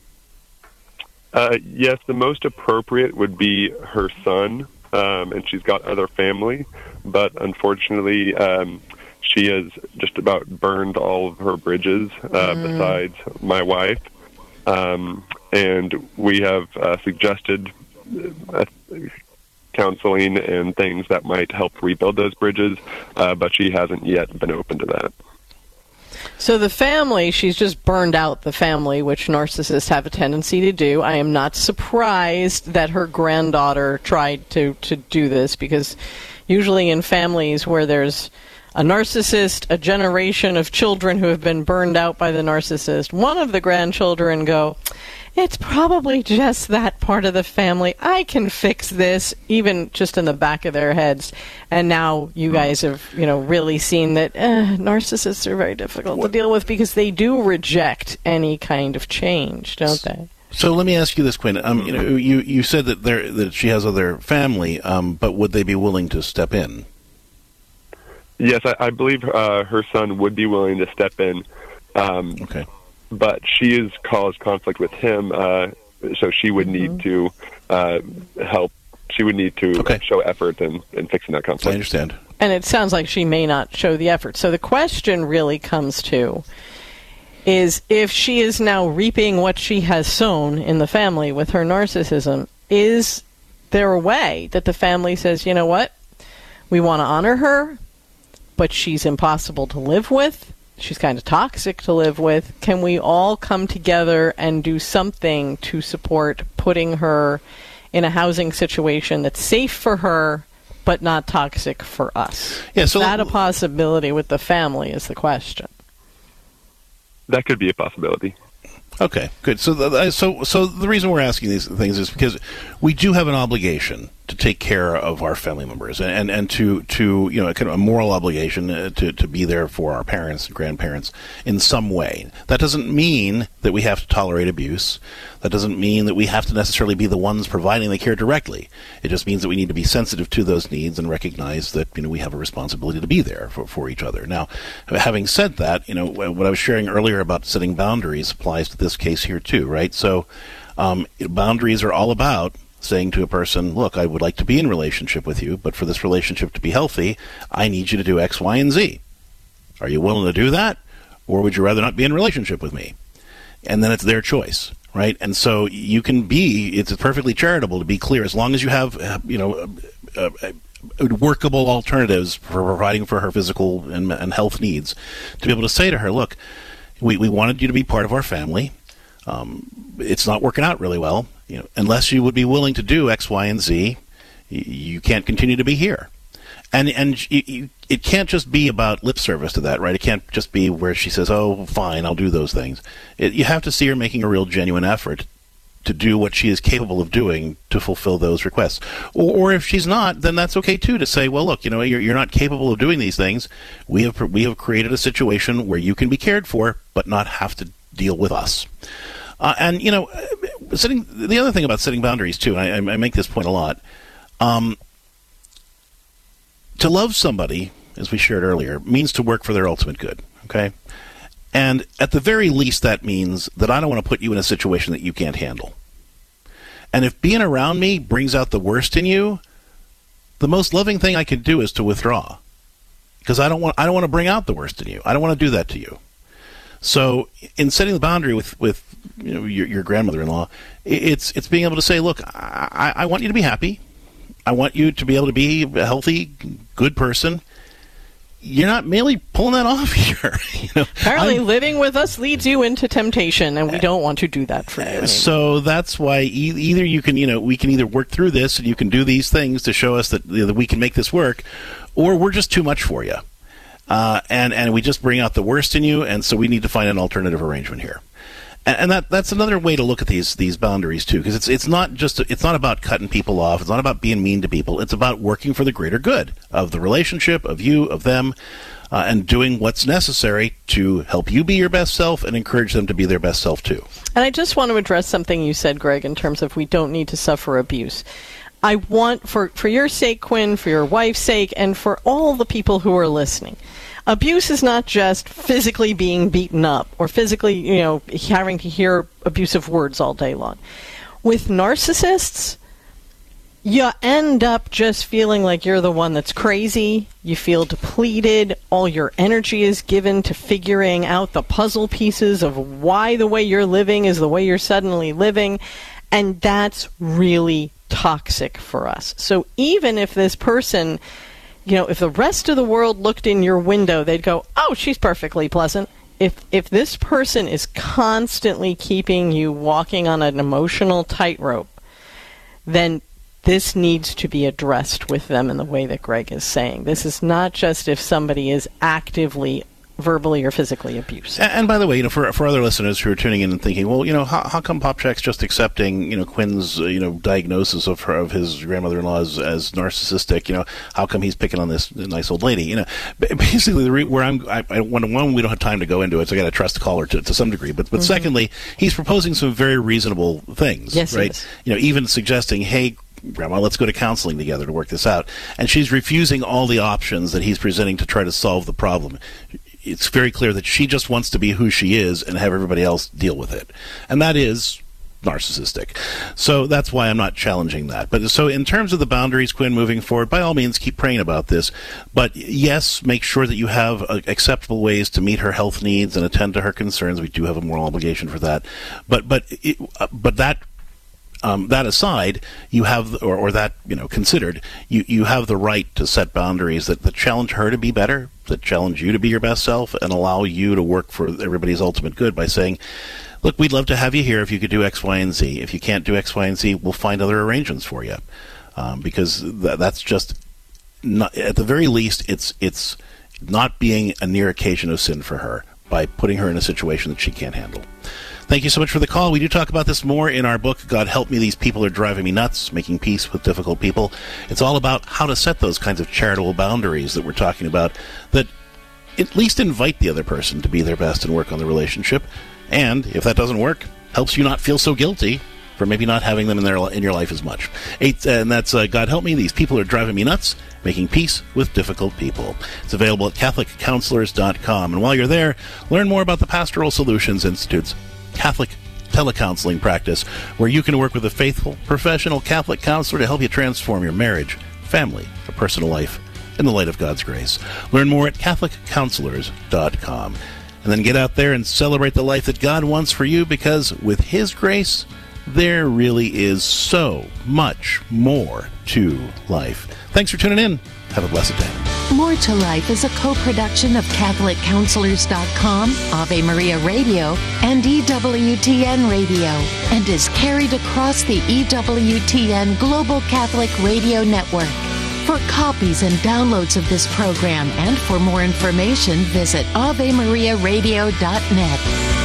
Uh, yes, the most appropriate would be her son, um, and she's got other family, but unfortunately, um, she has just about burned all of her bridges, uh, mm. besides my wife. Um, and we have uh, suggested uh, counseling and things that might help rebuild those bridges, uh, but she hasn't yet been open to that. So the family, she's just burned out the family, which narcissists have a tendency to do. I am not surprised that her granddaughter tried to, to do this, because usually in families where there's a narcissist, a generation of children who have been burned out by the narcissist, one of the grandchildren go, it's probably just that part of the family. I can fix this, even just in the back of their heads. And now you guys have, you know, really seen that uh, narcissists are very difficult to deal with, because they do reject any kind of change, don't they? So let me ask you this, Quinn. Um, you know, you, you said that there that she has other family, um, but would they be willing to step in? Yes, I, I believe uh, her son would be willing to step in. Um, okay. But she has caused conflict with him, uh, so she would mm-hmm. need to uh, help. She would need to okay. show effort in, in fixing that conflict. I understand. And it sounds like she may not show the effort. So the question really comes to is, if she is now reaping what she has sown in the family with her narcissism, is there a way that the family says, you know what, we want to honor her, but she's impossible to live with, she's kind of toxic to live with. Can we all come together and do something to support putting her in a housing situation that's safe for her, but not toxic for us? Yeah, so is that a possibility with the family is the question. That could be a possibility. Okay, good. So, the, so, so the reason we're asking these things is because we do have an obligation to take care of our family members and, and, and to, to, you know, kind of a moral obligation uh, to, to be there for our parents and grandparents in some way. That doesn't mean that we have to tolerate abuse. That doesn't mean that we have to necessarily be the ones providing the care directly. It just means that we need to be sensitive to those needs and recognize that, you know, we have a responsibility to be there for, for each other. Now, having said that, you know, what I was sharing earlier about setting boundaries applies to this case here too, right? So um, boundaries are all about saying to a person, look, I would like to be in a relationship with you, but for this relationship to be healthy, I need you to do X, Y, and Z. Are you willing to do that? Or would you rather not be in a relationship with me? And then it's their choice, right? And so you can be, it's perfectly charitable to be clear, as long as you have, you know, uh, uh, workable alternatives for providing for her physical and, and health needs, to be able to say to her, look, we, we wanted you to be part of our family. Um, it's not working out really well. You know, unless you would be willing to do X, Y, and Z, you can't continue to be here. And and you, you, it can't just be about lip service to that, right? It can't just be where she says, oh, fine, I'll do those things. It, you have to see her making a real genuine effort to do what she is capable of doing to fulfill those requests. Or, or if she's not, then that's okay, too, to say, well, look, you know, you're, you're not capable of doing these things. We have we have created a situation where you can be cared for, but not have to deal with us. Uh, and, you know, setting, the other thing about setting boundaries, too, and I, I make this point a lot, um, to love somebody, as we shared earlier, means to work for their ultimate good, okay? And at the very least, that means that I don't want to put you in a situation that you can't handle. And if being around me brings out the worst in you, the most loving thing I can do is to withdraw. Because I don't want I don't want to bring out the worst in you. I don't want to do that to you. So in setting the boundary with, with you know, your, your grandmother-in-law, it's it's being able to say, look, I, I want you to be happy. I want you to be able to be a healthy, good person. You're not merely pulling that off here. You know, Apparently I'm, living with us leads you into temptation, and we don't want to do that for you anymore. So that's why e- either you can, you know, we can either work through this and you can do these things to show us that, you know, that we can make this work, or we're just too much for you. Uh, and, and we just bring out the worst in you, and so we need to find an alternative arrangement here. And, and that that's another way to look at these these boundaries too, because it's it's not just it's not about cutting people off. It's not about being mean to people. It's about working for the greater good of the relationship, of you, of them, uh, and doing what's necessary to help you be your best self and encourage them to be their best self too. And I just want to address something you said, Greg, in terms of we don't need to suffer abuse. I want, for, for your sake, Quinn, for your wife's sake, and for all the people who are listening, abuse is not just physically being beaten up or physically, you know, having to hear abusive words all day long. With narcissists, you end up just feeling like you're the one that's crazy. You feel depleted. All your energy is given to figuring out the puzzle pieces of why the way you're living is the way you're suddenly living. And that's really toxic for us. So even if this person, you know, if the rest of the world looked in your window, they'd go, oh, she's perfectly pleasant. If if this person is constantly keeping you walking on an emotional tightrope, then this needs to be addressed with them in the way that Greg is saying. This is not just if somebody is actively verbally or physically abusive. And, and by the way, you know, for for other listeners who are tuning in and thinking, well, you know, how, how come Popchak's just accepting, you know, Quinn's, uh, you know, diagnosis of her of his grandmother-in-law as, as narcissistic? You know, how come he's picking on this nice old lady? You know, basically, the re- where I'm, I, I one, one, we don't have time to go into it, so I got to trust the caller to, to some degree. But but mm-hmm. secondly, he's proposing some very reasonable things, yes, right? You know, even suggesting, hey, Grandma, let's go to counseling together to work this out. And she's refusing all the options that he's presenting to try to solve the problem. It's very clear that she just wants to be who she is and have everybody else deal with it. And that is narcissistic. So that's why I'm not challenging that. But so in terms of the boundaries, Quinn, moving forward, by all means, keep praying about this. But yes, make sure that you have uh, acceptable ways to meet her health needs and attend to her concerns. We do have a moral obligation for that. But but it, uh, but that Um, that aside, you have, or, or that, you know, considered, you, you have the right to set boundaries that, that challenge her to be better, that challenge you to be your best self, and allow you to work for everybody's ultimate good by saying, look, we'd love to have you here if you could do X, Y, and Z. If you can't do X, Y, and Z, we'll find other arrangements for you. Um, because th- that's just, not, at the very least, it's it's not being a near occasion of sin for her by putting her in a situation that she can't handle. Thank you so much for the call. We do talk about this more in our book, God Help Me, These People Are Driving Me Nuts, Making Peace with Difficult People. It's all about how to set those kinds of charitable boundaries that we're talking about that at least invite the other person to be their best and work on the relationship. And if that doesn't work, helps you not feel so guilty for maybe not having them in their in your life as much. Eight, and that's uh, God Help Me, These People Are Driving Me Nuts, Making Peace with Difficult People. It's available at Catholic Counselors dot com. And while you're there, learn more about the Pastoral Solutions Institute's Catholic telecounseling practice, where you can work with a faithful, professional Catholic counselor to help you transform your marriage, family, or personal life in the light of God's grace. Learn more at Catholic Counselors dot com. And then get out there and celebrate the life that God wants for you, because with His grace, there really is so much more to life. Thanks for tuning in. Have a blessed day. More to Life is a co-production of Catholic Counselors dot com, Ave Maria Radio, and E W T N Radio, and is carried across the E W T N Global Catholic Radio Network. For copies and downloads of this program and for more information, visit Ave Maria Radio dot net.